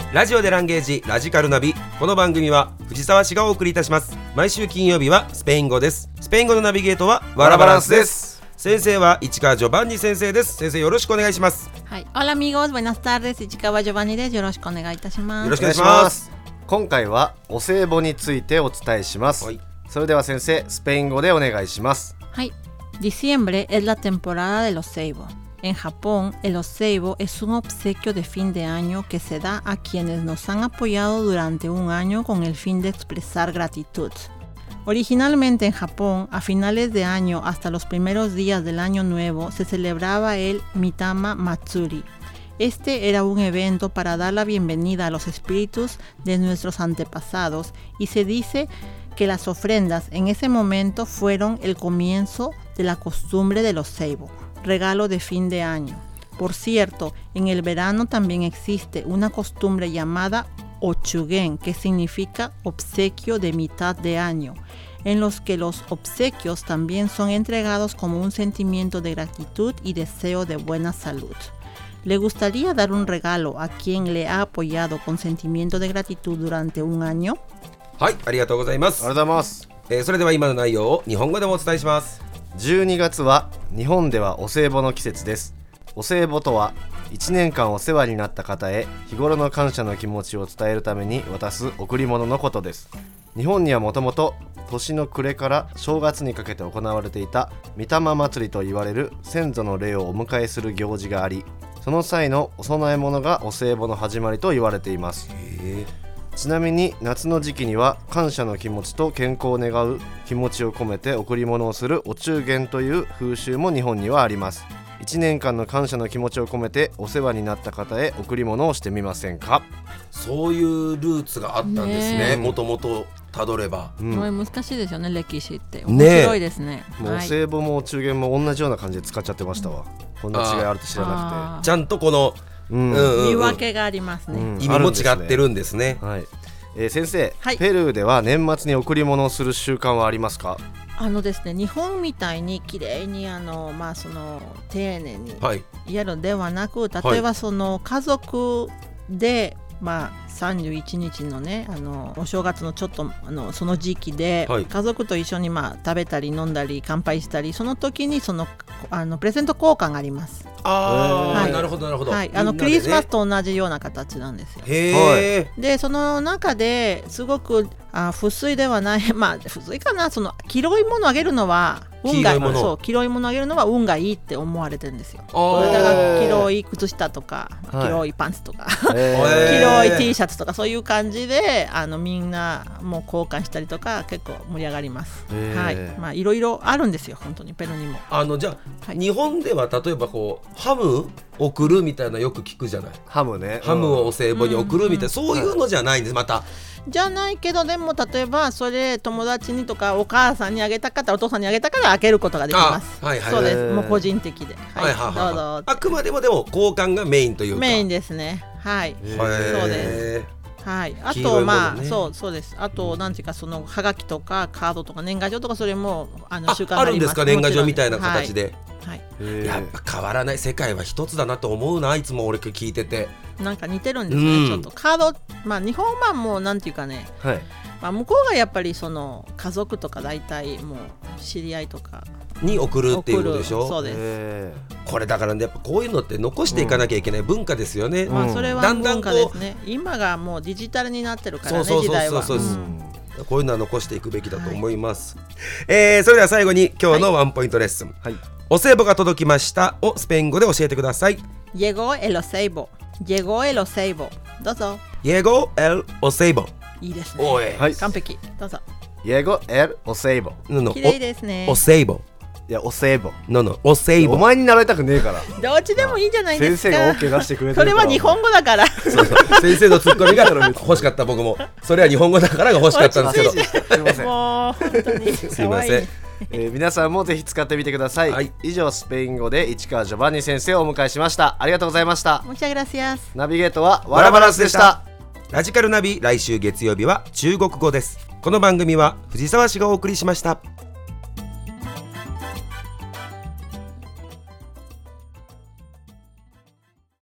ラジオでランゲージラジカルナビ。この番組は藤沢市がお送りいたします。毎週金曜日はスペイン語です。スペイン語のナビゲートはワラバランスです。先生は市川ジョバンニ先生です。先生よろしくお願いします。 はい、Hola amigos, buenas tardes, 市川ジョバンニです。よろしくお願いいたします。 よろしくお願いします。 今回はお歳暮についてお伝えします、はい、それでは先生、スペイン語でお願いします。 はい、Diciembre es la temporada de los ceibos.En Japón, el oceibo es un obsequio de fin de año que se da a quienes nos han apoyado durante un año con el fin de expresar gratitud. Originalmente en Japón, a finales de año hasta los primeros días del año nuevo, se celebraba el Mitama Matsuri. Este era un evento para dar la bienvenida a los espíritus de nuestros antepasados y se dice que las ofrendas en ese momento fueron el comienzo de la costumbre del oceibo.Regalo de fin de año. Por cierto, en el verano también existe una costumbre llamada ochugen, que significa obsequio de mitad de año, en los que los obsequios también son entregados como un sentimiento de gratitud y deseo de buena salud. ¿Le gustaría dar un regalo a quien le ha apoyado con sentimiento de gratitud durante un año? はい、ありがとうございます。 ありがとうございます。 それでは今の内容を日本語でもお伝えします。 12月は日本ではお歳暮の季節です。お歳暮とは1年間お世話になった方へ日頃の感謝の気持ちを伝えるために渡す贈り物のことです。日本にはもともと年の暮れから正月にかけて行われていた御霊祭りといわれる先祖の霊をお迎えする行事があり、その際のお供え物がお歳暮の始まりと言われています。ちなみに夏の時期には感謝の気持ちと健康を願う気持ちを込めて贈り物をするお中元という風習も日本にはあります。1年間の感謝の気持ちを込めてお世話になった方へ贈り物をしてみませんか。 そういうルーツがあったんですね。もともとたどれば、 難しいですよね、歴史って面白いですね。 もうお歳暮もお中元も同じような感じで使っちゃってましたわ。こんな違いあると知らなくて、 ちゃんとこの見分けがありますね。 意味も違ってるんですね。 はい。先生、ペルーでは年末に贈り物をする習慣はありますか？ ですね、日本みたいに綺麗にその丁寧にやるのではなく、例えばその家族で31日のねお正月のちょっとその時期で、家族と一緒に食べたり飲んだり乾杯したり、その時にそのプレゼント交換があります。 なるほどなるほど。 クリスマスと同じような形なんですよ。でその中ですごく不粋ではない不粋かな、その黄色いものをあげるのは運が黄色いものをあげるのは運がいいって思われてるんですよ。だから黄色い靴下とか黄色いパンツとか黄色い T シャツとかそういう感じでみんなもう交換したりとか結構盛り上がります。いろいろあるんですよ、本当にペルーにも。 じゃあ、日本では例えばこうハム送るみたいなよく聞くじゃない。ハムをお歳暮に送るみたいな、そういうのじゃないんです。またじゃないけど、でも例えばそれ友達にとかお母さんにあげたかったらお父さんにあげたから開けることができます。そうです。もう個人的で、どうぞ。 あくまでもでも交換がメインというか。 メインですね。そうです。あとそうです。あとなんていうか、そのハガキとかカードとか年賀状とか、それも習慣があります。あるんですか、年賀状みたいな形で。やっぱ変わらない、世界は一つだなと思うな、いつも俺聞いてて。なんか似てるんですね、ちょっとカード、日本はもうなんていうかね、向こうがやっぱりその家族とか大体もう知り合いとかに送るっていうことでしょ。 そうです。 これだからね、やっぱこういうのって残していかなきゃいけない文化ですよね。 それは文化ですね。今がもうデジタルになってるからね、時代は。 こういうのは残していくべきだと思います。それでは最後に今日のワンポイントレッスン、お歳暮が届きましたをスペイン語で教えてください。 Llegó el oceibo. Llegó el oceibo. どうぞ。 Llegó el oceibo。 いいですね。完璧。どうぞ。 Llegó el oceibo。 綺麗ですね。 oceibo。 いや、お歳暮。 お歳暮。 お前に習いたくねえから。 どっちでもいいんじゃないですか。 先生が OK 出してくれてるから。 それは日本語だから。 先生のツッコミが欲しかった。僕もそれは日本語だからが欲しかったんですけど。 すみません。 もう本当にすいません。 皆さんもぜひ使ってみてください。以上、スペイン語で市川ジョバンニ先生をお迎えしました。ありがとうございました。 Muchas gracias。 ナビゲートはワラバランスでした。 ラジカルナビ、来週月曜日は中国語です。この番組は藤沢市がお送りしました。